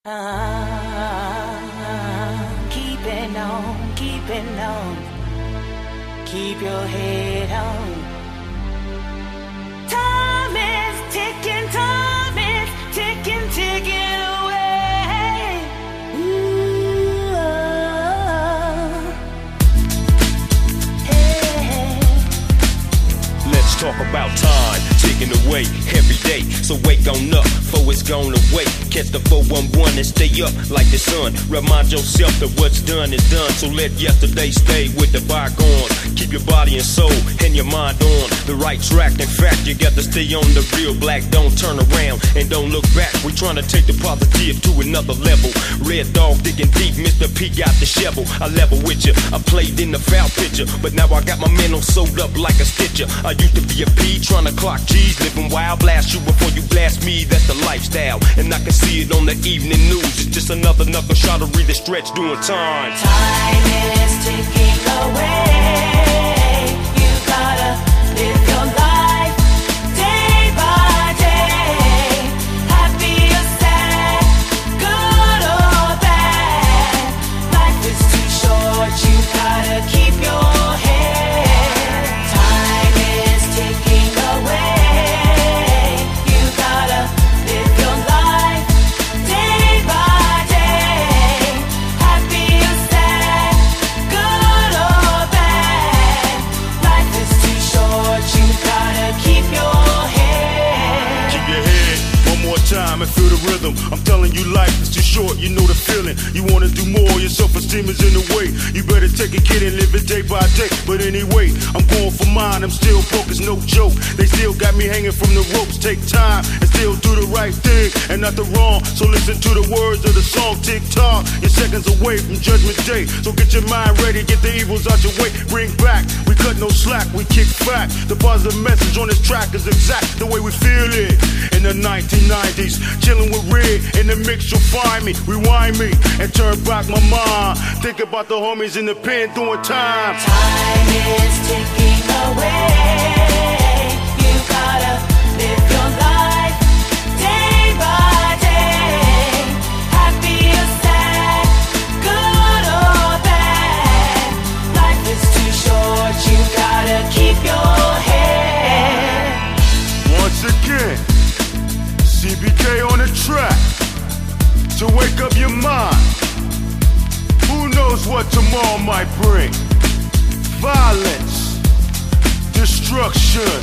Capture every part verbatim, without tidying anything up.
Uh, keeping on, keeping on. Keep your head on. Time is ticking, time is ticking, ticking away. Ooh, oh. Hey. Let's talk about time ticking away every day. So wake on up, for it's gone away. Catch the four one one and stay up like the sun. Remind yourself that what's done is done. So let yesterday stay with the bygones. Keep your body and soul and your mind on the right track. In fact, you got to stay on the real black. Don't turn around and don't look back. We're trying to take the positive to another level. Red dog digging deep, Mister P got the shovel. I level with you, I played in the foul picture, but now I got my mental sewed up like a stitcher. I used to be a P, trying to clock G's, living wild. Blast you before you blast me, that's the lifestyle. And I can see it on the evening news. It's just another knuckle shot to read the stretch doing time. Time is ticking away. You gotta live your life day by day. Happy or sad, good or bad. Life is too short, you gotta keep your head. Time is ticking away. You gotta live your life day by day. Happy or sad, good or bad. Life is too short, you gotta keep your head. Keep your head one more time and feel the rhythm. I'm telling you, life is too short, you know the feeling. You wanna do more, your self-esteem is in the way. You better take a kid and live it day by day. But anyway, I'm going for mine, I'm still broke, it's no joke. They still got me hanging from the ropes. Take time and still do the right thing and not the wrong. So listen to the words of the song, tick tock. You're seconds away from judgment day. So get your mind ready, get the evils out your way. Bring back, we cut no slack, we kick back. The positive message on this track is exact the way we feel it. In the nineteen nineties, chilling with Red, in the mix you'll find me. Rewind me and turn back my mind. Think about the homies in the pen doing time. Time is ticking away. You gotta live your life day by day. Happy or sad, good or bad. Life is too short, you gotta keep your head. Once again, C B K on the track to wake up your mind. Who knows what tomorrow might bring? Violence, destruction.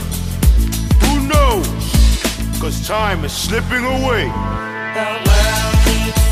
Who knows? Cause time is slipping away. The world keeps